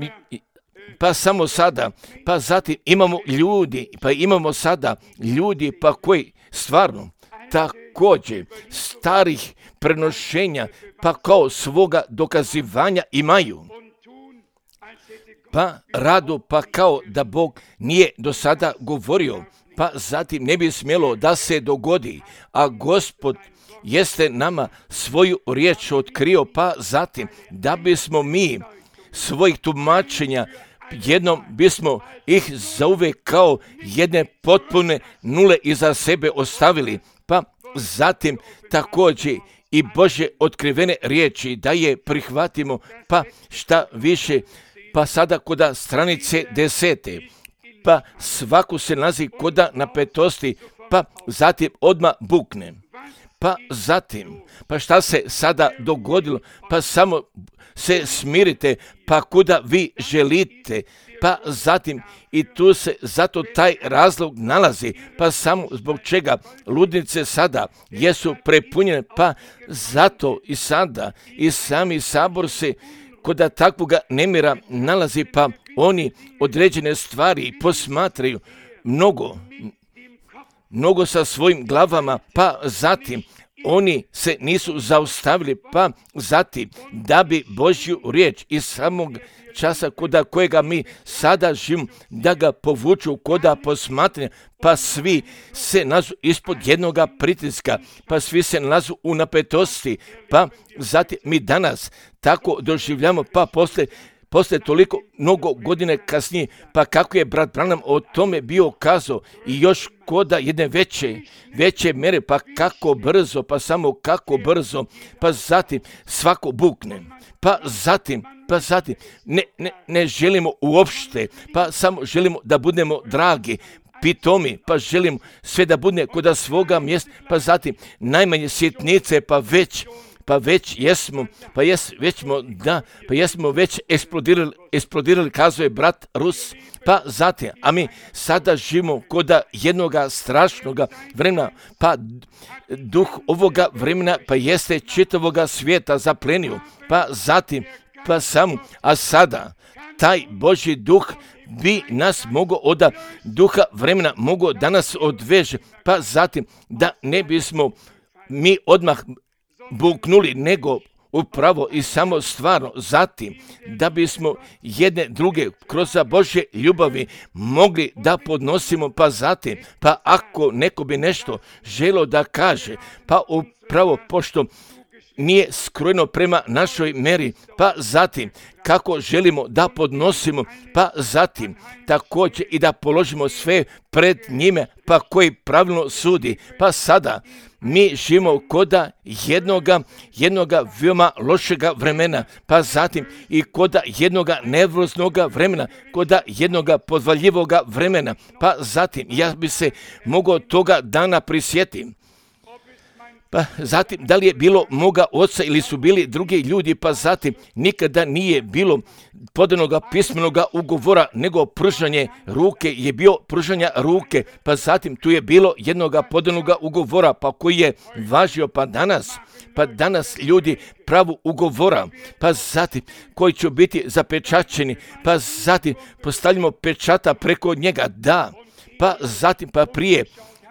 pa samo sada, pa zatim imamo ljudi, pa imamo sada ljudi, pa koji stvarno također starih prenošenja, pa kao svoga dokazivanja imaju. Pa radu, pa kao da Bog nije do sada govorio, pa zatim ne bi smjelo da se dogodi, a Gospod jeste nama svoju riječ otkrio, pa zatim da bismo mi svojih tumačenja jednom bismo ih zauvek kao jedne potpune nule iza sebe ostavili, pa zatim također i Božje otkrivene riječi da je prihvatimo, pa šta više, pa sada koda stranice desete, pa svaku se nalazi koda napetosti, pa zatim odmah bukne. Pa zatim, pa šta se sada dogodilo, pa samo se smirite, pa kuda vi želite, pa zatim i tu se zato taj razlog nalazi, pa samo zbog čega ludnice sada jesu prepunjene, pa zato i sada i sami sabor se koda takvoga nemira nalazi, pa oni određene stvari posmatraju mnogo, mnogo sa svojim glavama, pa zatim oni se nisu zaustavili, pa zatim da bi Božju riječ iz samog časa koda kojega mi sada živimo, da ga povuču koda posmatranja, pa svi se nalazu ispod jednoga pritiska, pa svi se nalazu u napetosti, pa zatim mi danas tako doživljamo, pa posle Posle toliko mnogo godine kasnije, pa kako je brat Branham o tome bio kazao i još koda jedne veće, veće mere, pa kako brzo, pa samo kako brzo, pa zatim svako bukne, pa zatim, pa zatim ne, ne, ne želimo uopšte, pa samo želimo da budemo dragi, pitomi, pa želimo sve da bude kod svoga mjesta, pa zatim najmanje sitnice, pa već pa već jesmo, pa jes, već smo, da, pa jesmo već eksplodirali, eksplodirali, kazuje brat Rus, pa zatim, a mi sada živimo koda jednoga strašnoga vremena, pa duh ovoga vremena, pa jeste čitavoga svijeta zaplenio, pa zatim, pa samo, a sada, taj Božji duh bi nas mogao od duha vremena, mogao da nas odveže, pa zatim, da ne bismo mi odmah buknuli, nego upravo i samo stvarno zatim da bismo jedne druge kroz Božje ljubavi mogli da podnosimo, pa zatim, pa ako neko bi nešto želio da kaže, pa upravo pošto nije skrojeno prema našoj meri, pa zatim kako želimo da podnosimo, pa zatim također i da položimo sve pred njime, pa koji pravilno sudi, pa sada mi živimo koda jednoga, jednoga veoma lošega vremena, pa zatim i koda jednoga nervoznoga vremena, koda jednoga podvaljivoga vremena, pa zatim ja bi se mogao toga dana prisjetim. Pa zatim, da li je bilo moga oca ili su bili drugi ljudi, pa zatim nikada nije bilo podanoga pismenoga ugovora, nego pružanje ruke je bio pružanja ruke, pa zatim tu je bilo jednoga podanoga ugovora, pa koji je važio, pa danas, pa danas ljudi pravu ugovora, pa zatim koji će biti zapečačeni, pa zatim postavljamo pečata preko njega, da, pa zatim pa prije,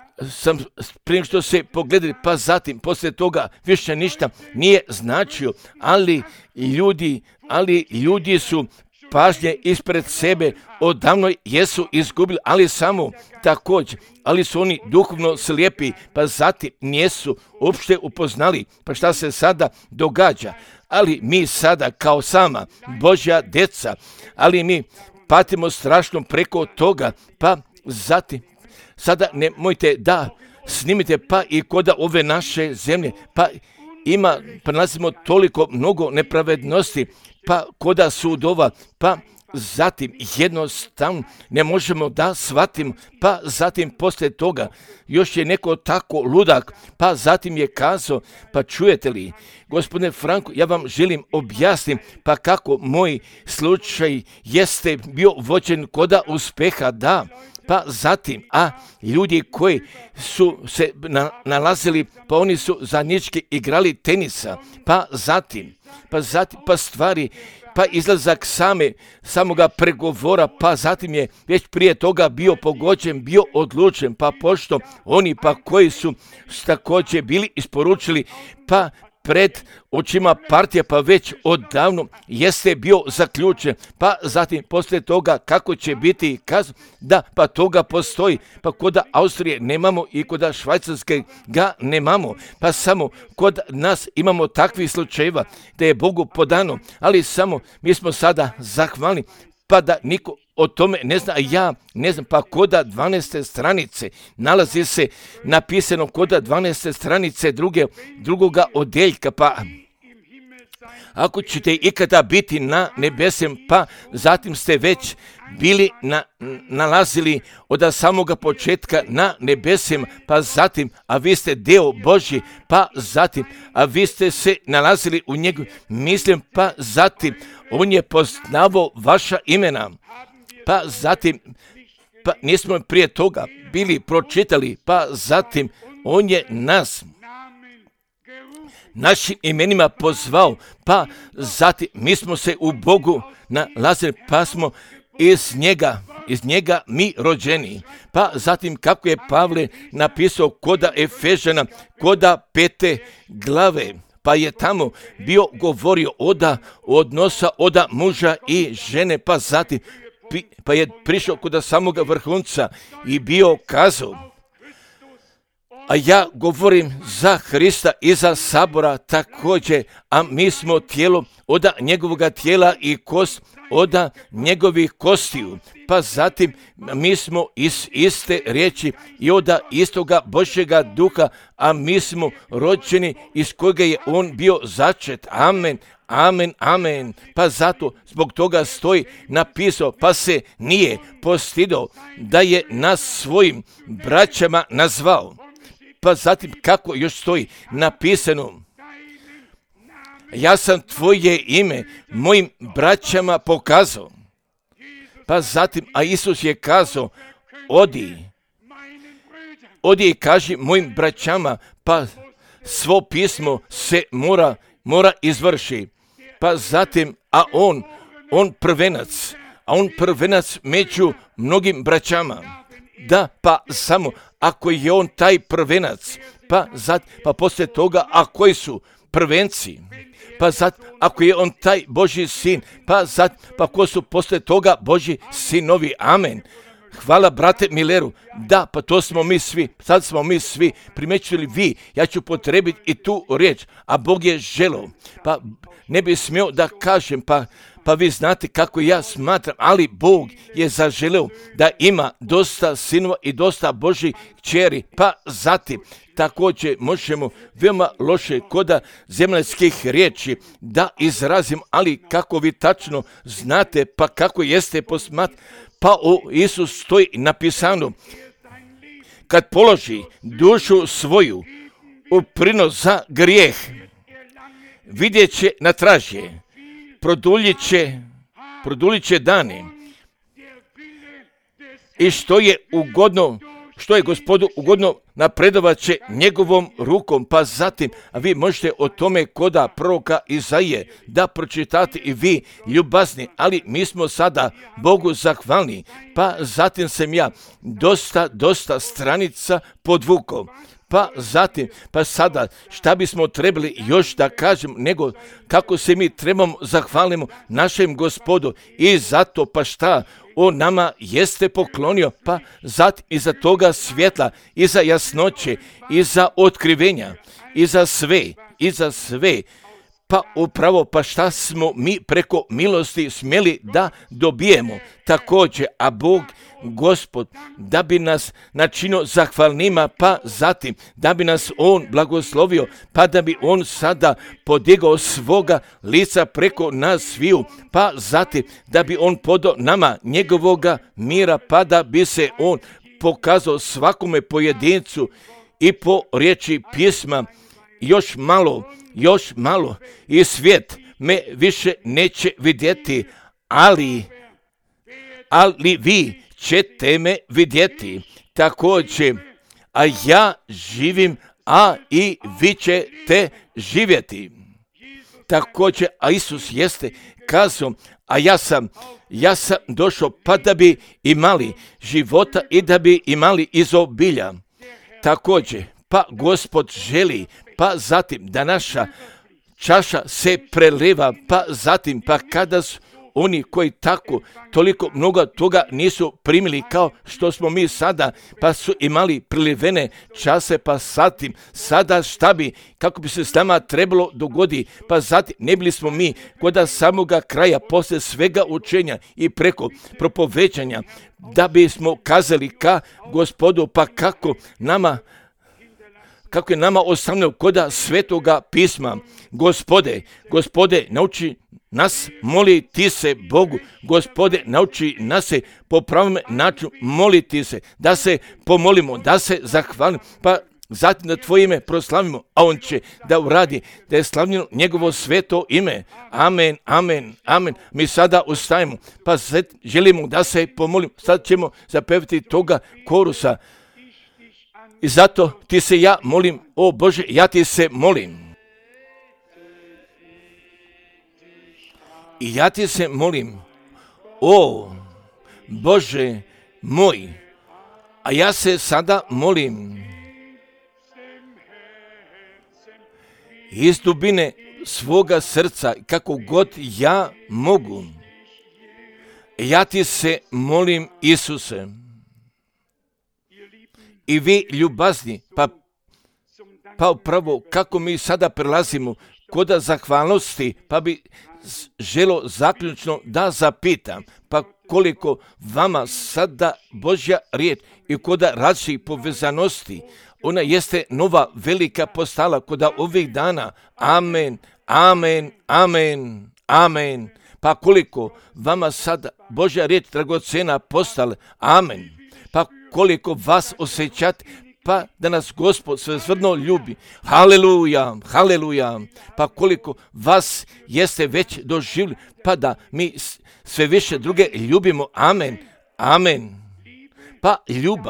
sam prije što se pogledali, pa zatim poslije toga više ništa nije značio, ali ljudi, ali ljudi su pažnje ispred sebe odavno jesu izgubili, ali samo također, ali su oni duhovno slijepi, pa zatim nijesu uopšte upoznali, pa šta se sada događa, ali mi sada kao sama Božja djeca, ali mi patimo strašno preko toga, pa zatim sada nemojte da snimite pa i koda ove naše zemlje, pa ima, pronalazimo toliko mnogo nepravednosti, pa koda sudova, pa zatim jednostavno ne možemo da shvatimo, pa zatim poslije toga još je neko tako ludak, pa zatim je kazao, pa čujete li, gospodine Franko, ja vam želim objasniti, pa kako moj slučaj jeste bio vođen koda uspeha, da, pa zatim, a ljudi koji su se na, nalazili, pa oni su zajednički igrali tenisa, pa zatim, pa zatim, pa stvari, pa izlazak same, samoga pregovora, pa zatim je već prije toga bio pogođen, bio odlučen, pa pošto oni pa koji su također bili isporučili, pa pred očima partija, pa već odavno jeste bio zaključen, pa zatim poslije toga kako će biti kazno, da pa toga postoji, pa kod Austrije nemamo i kod Švajcarske ga nemamo, pa samo kod nas imamo takvih slučajeva da je Bogu podano, ali samo mi smo sada zahvalni, pa da niko o tome ne zna, a ja ne znam, pa koda dvanaeste stranice nalazi se napisano koda dvanaeste stranice druge, drugoga odeljka, pa ako ćete ikada biti na nebesem, pa zatim ste već bili na, nalazili od samoga početka na nebesem, pa zatim, a vi ste deo Božji, pa zatim, a vi ste se nalazili u njegu, mislim, pa zatim, on je poznavao vaša imena, pa zatim, pa nismo prije toga bili pročitali, pa zatim, on je nas našim imenima pozvao, pa zatim mi smo se u Bogu nalazili, pa smo iz njega, iz njega mi rođeni. Pa zatim kako je Pavle napisao koda Efežana, koda pete glave, pa je tamo bio govorio oda odnosa oda muža i žene, pa zatim pa je prišao kod samoga vrhunca i bio kazao, a ja govorim za Hrista i za sabora također, a mi smo tijelo oda njegovoga tijela i kost oda njegovih kostiju. Pa zatim mi smo iz iste riječi i oda istoga Božjega duha, a mi smo rođeni iz kojega je on bio začet. Amen. Amen, amen. Pa zato zbog toga stoji napisao, pa se nije postidio da je nas svojim braćama nazvao. Pa zatim kako još stoji napisano, ja sam tvoje ime mojim braćama pokazao. Pa zatim, a Isus je kazao, odi, odi i kaži mojim braćama, pa svo pismo se mora, mora izvrši. Pa zatim, a on, on prvenac, a on prvenac među mnogim braćama. Da, pa samo ako je on taj prvenac, pa, zat, pa poslije toga, a koji su prvenci? pa zat, ako je on taj Božji sin, pa zat, pa ko su posle toga Božji sinovi, amen. Hvala brate Milleru, da, pa to smo mi svi, sad smo mi svi, primećili vi, ja ću potrebiti i tu riječ, a Bog je želeo, pa ne bi smio da kažem, pa, pa vi znate kako ja smatram, ali Bog je zaželeo da ima dosta sinova i dosta Božjih kćeri, pa zatim također možemo veoma loše koda zemaljskih riječi da izrazim, ali kako vi tačno znate, pa kako jeste posmat, pa u Isus stoji napisano, kad položi dušu svoju u prinos za grijeh, vidjet će na tražje, produljit će, produljit će dane i što je ugodno, što je Gospodu ugodno, napredovat će njegovom rukom, pa zatim, a vi možete o tome koda proroka Izaije da pročitate i vi ljubazni, ali mi smo sada Bogu zahvalni, pa zatim sam ja dosta, dosta stranica podvukao. Pa zatim, pa sada, šta bismo trebali još da kažem, nego kako se mi trebamo zahvalimo našem Gospodu i zato pa šta on nama jeste poklonio, pa zatim iza toga svjetla, iza jasnoće, iza otkrivenja, iza sve, iza sve, pa upravo pa šta smo mi preko milosti smjeli da dobijemo također, a Bog Gospod da bi nas načinio zahvalnima, pa zatim da bi nas on blagoslovio, pa da bi on sada podigao svoga lica preko nas sviju, pa zatim da bi on podao nama njegovoga mira, pa da bi se on pokazao svakome pojedincu i po riječi pisma, još malo, još malo i svijet me više neće vidjeti, ali, ali vi ćete me vidjeti također, a ja živim, a i vi ćete živjeti. Također, a Isus jeste kazao, a ja sam, ja sam došao pa da bi imali života i da bi imali izobilja. Također, pa Gospod želi, pa zatim da naša čaša se preliva, pa zatim, pa kada su oni koji tako toliko mnogo toga nisu primili kao što smo mi sada, pa su imali prilivene čase, pa zatim, sada šta bi, kako bi se s nama trebalo dogodi, pa zatim ne bili smo mi kod samoga kraja, poslije svega učenja i preko propovećanja, da bismo kazali ka Gospodu, pa kako nama, kako je nama ostavljeno koda svetoga pisma, Gospode, Gospode, nauči nas, moliti se Bogu, Gospode, nauči nas se po pravom načinu moliti se, da se pomolimo, da se zahvalimo, pa zatim da tvoje ime proslavimo, a on će da uradi, da je slavljeno njegovo sveto ime. Amen, amen, amen. Mi sada ustajemo, pa želimo da se pomolimo, sad ćemo zapevati toga korusa. I zato ti se ja molim, o Bože, ja ti se molim. I ja ti se molim, o Bože moj, a ja se sada molim iz dubine svoga srca, kako god ja mogu. Ja ti se molim, Isuse. I vi ljubazni, pa, pa upravo kako mi sada prelazimo koda zahvalnosti, pa bi želo zaključno da zapitam, pa koliko vama sada Božja riječ i koda različitih povezanosti, ona jeste nova velika postala koda ovih dana. Amen, amen, amen, amen. Pa koliko vama sada Božja riječ dragocena postala. Amen. Pa koliko vas osjećate, pa da nas Gospod svesrdno ljubi. Haleluja, haleluja. Pa koliko vas jeste već doživjeli, pa da mi sve više druge ljubimo. Amen, amen. Pa ljubav,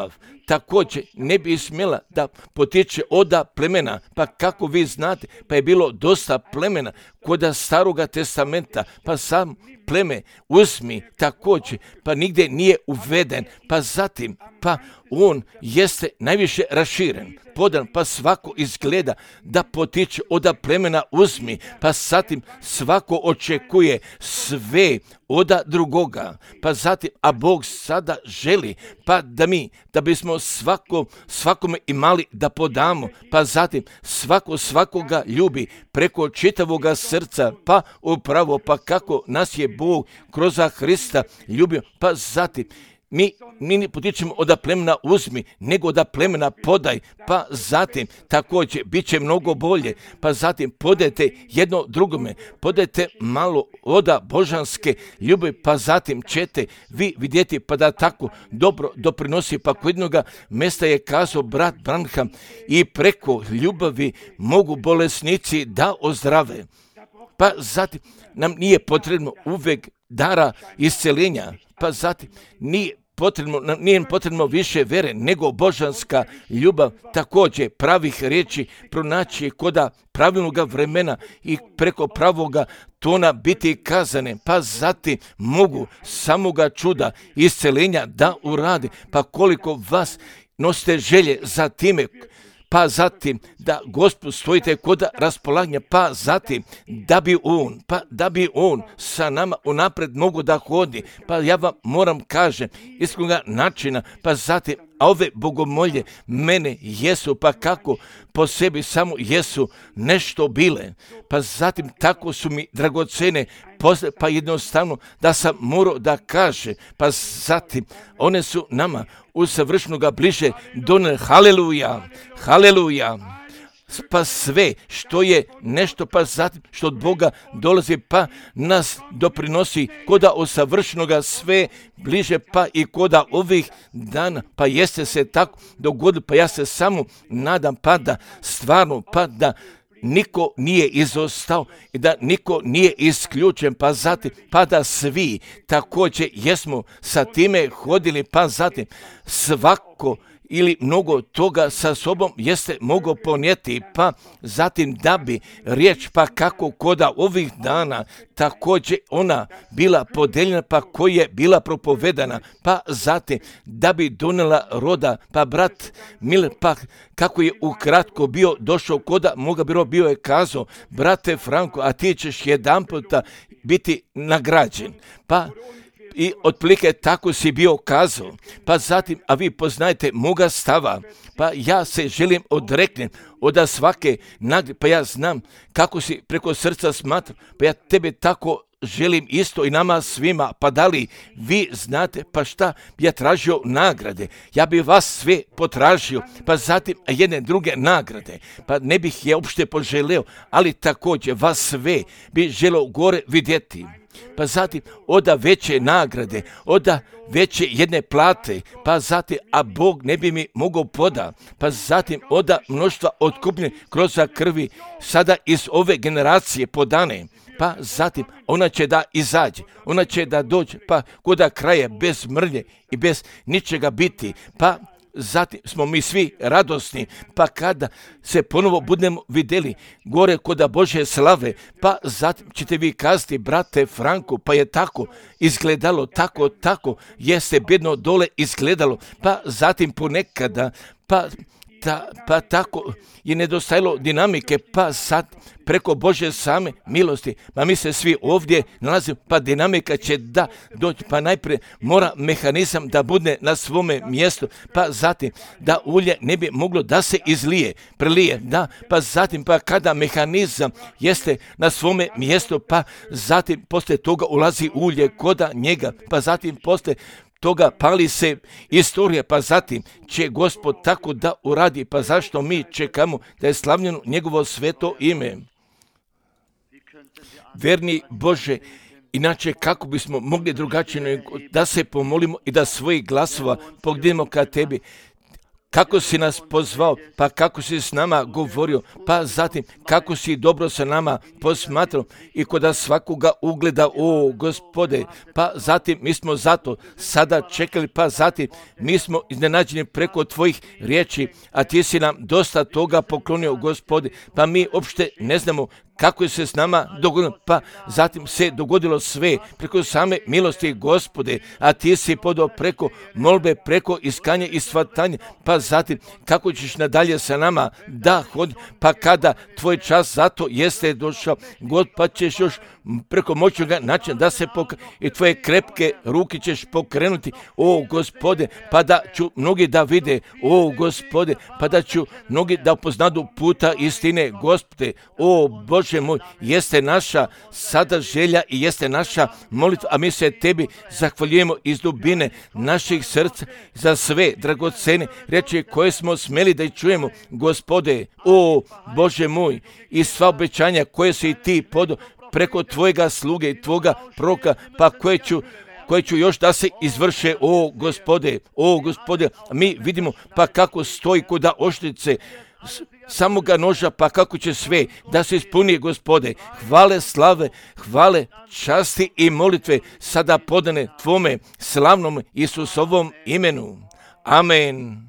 također ne bi smjela da potiče od plemena, pa kako vi znate, pa je bilo dosta plemena kod Staroga testamenta, pa sam pleme uzmi također, pa nigdje nije uveden, pa zatim, pa on jeste najviše raširen, podan, pa svako izgleda da potiče od plemena uzmi, pa zatim svako očekuje sve od drugoga, pa zatim, a Bog sada želi, pa da mi, da bismo svako, svakome imali da podamo, pa zatim svako svakoga ljubi preko čitavoga srca, pa upravo, pa kako nas je Bog kroz Hrista ljubio, pa zatim, Mi, mi ne potičemo od plemena uzmi, nego od plemena podaj, pa zatim također bit će mnogo bolje, pa zatim podajte jedno drugome, podajte malo od božanske ljubavi, pa zatim ćete vi vidjeti pa da tako dobro doprinosi, pa kod jednoga mjesta je kazao brat Branham i preko ljubavi mogu bolesnici da ozdrave, pa zatim nam nije potrebno uvijek dara isceljenja, pa zatim nije potrebno, nije potrebno više vere, nego božanska ljubav, također pravih riječi pronaći koda pravilnog vremena i preko pravoga tona biti kazane, pa zatim mogu samoga čuda isceljenja da uradi, pa koliko vas nosite želje za time, pa zatim da Gospod stojite kod raspolaganja, pa zatim da bi on, pa da bi on sa nama unapred mogu da hodi, pa ja vam moram kažem iskrenog načina, pa zatim, a ove bogomolje mene jesu, pa kako po sebi samo jesu nešto bile, pa zatim tako su mi dragocene, pa jednostavno da sam morao da kaže, pa zatim one su nama usavršenoga bliže donijeli, haleluja, haleluja, pa sve što je nešto, pa zatim što od Boga dolazi, pa nas doprinosi koda usavršenoga sve bliže, pa i koda ovih dana, pa jeste se tako dogodilo, pa ja se samo nadam, pa da stvarno, pa da niko nije izostao i da niko nije isključen, pa zatim, pa da svi također jesmo sa time hodili, pa zatim svako ili mnogo toga sa sobom jeste mogao ponijeti, pa zatim da bi riječ, pa kako koda ovih dana također ona bila podeljena, pa koja je bila propovedana, pa zatim da bi donela roda, pa brat Miller, pa kako je ukratko bio došao koda moga biro, bio je kazao, brate Franko, a ti ćeš jedan puta biti nagrađen, pa i otprilike tako si bio kazao, pa zatim, a vi poznajete moga stava, pa ja se želim odreknem od svake nagrade, pa ja znam kako si preko srca smatra, pa ja tebe tako želim isto i nama svima, pa da li vi znate, pa šta bi ja tražio nagrade, ja bi vas sve potražio, pa zatim jedne druge nagrade, pa ne bih je uopšte poželeo, ali također vas sve bi želeo gore vidjeti. Pa zatim oda veće nagrade, oda veće jedne plate, pa zatim, a Bog ne bi mi mogao poda, pa zatim oda mnoštva otkupljene kroz krvi, sada iz ove generacije podane, pa zatim ona će da izađe, ona će da dođe, pa koda kraja bez mrlje i bez ničega biti, pa zatim smo mi svi radosni, pa kada se ponovo budemo vidjeli gore koda Božje slave, pa zatim ćete vi kazati, brate Franko, pa je tako izgledalo, tako, tako, jeste bedno dole izgledalo, pa zatim ponekada, pa Ta, pa tako je nedostajalo dinamike, pa sad preko Božje same milosti, pa mi se svi ovdje nalazimo, pa dinamika će da doći, pa najprije mora mehanizam da bude na svome mjestu, pa zatim da ulje ne bi moglo da se izlije, prelije, da, pa zatim pa kada mehanizam jeste na svome mjestu, pa zatim poslije toga ulazi ulje koda njega, pa zatim poslije toga pali se istorija, pa zatim će Gospod tako da uradi, pa zašto mi čekamo da je slavljeno njegovo sveto ime. Verni Bože, inače kako bismo mogli drugačije da se pomolimo i da svojih glasova pogledamo ka tebi, kako si nas pozvao, pa kako si s nama govorio, pa zatim kako si dobro sa nama posmatrao i kod svakoga ugleda, o Gospode, pa zatim mi smo zato sada čekali, pa zatim mi smo iznenađeni preko tvojih riječi, a ti si nam dosta toga poklonio, Gospode, pa mi uopšte ne znamo kako je se s nama dogodilo, pa zatim se dogodilo sve preko same milosti, Gospode, a ti si podao preko molbe, preko iskanja i shvatanja, pa zatim kako ćeš nadalje sa nama da hodi, pa kada tvoj čas zato jeste došao, God, pa ćeš još preko moćnoga načina da se pok... i tvoje krepke ruke ćeš pokrenuti, o Gospode, pa da ću mnogi da vide, o Gospode, pa da ću mnogi da upoznadu puta istine, Gospode, o Bože moj, jeste naša sada želja i jeste naša molitva, a mi se tebi zahvaljujemo iz dubine naših srca za sve dragocene reči koje smo smeli da ih čujemo, Gospode, o Bože moj, i sva obećanja koje si ti podao preko tvojega sluge i tvoga proka, pa koje ću koje ću još da se izvrše, o Gospode, o Gospode, mi vidimo pa kako stoji kuda oštrice samoga noža, pa kako će sve da se ispuni, Gospode. Hvale, slave, hvale, časti i molitve sada podane tvome slavnom Isusovom imenu. Amen.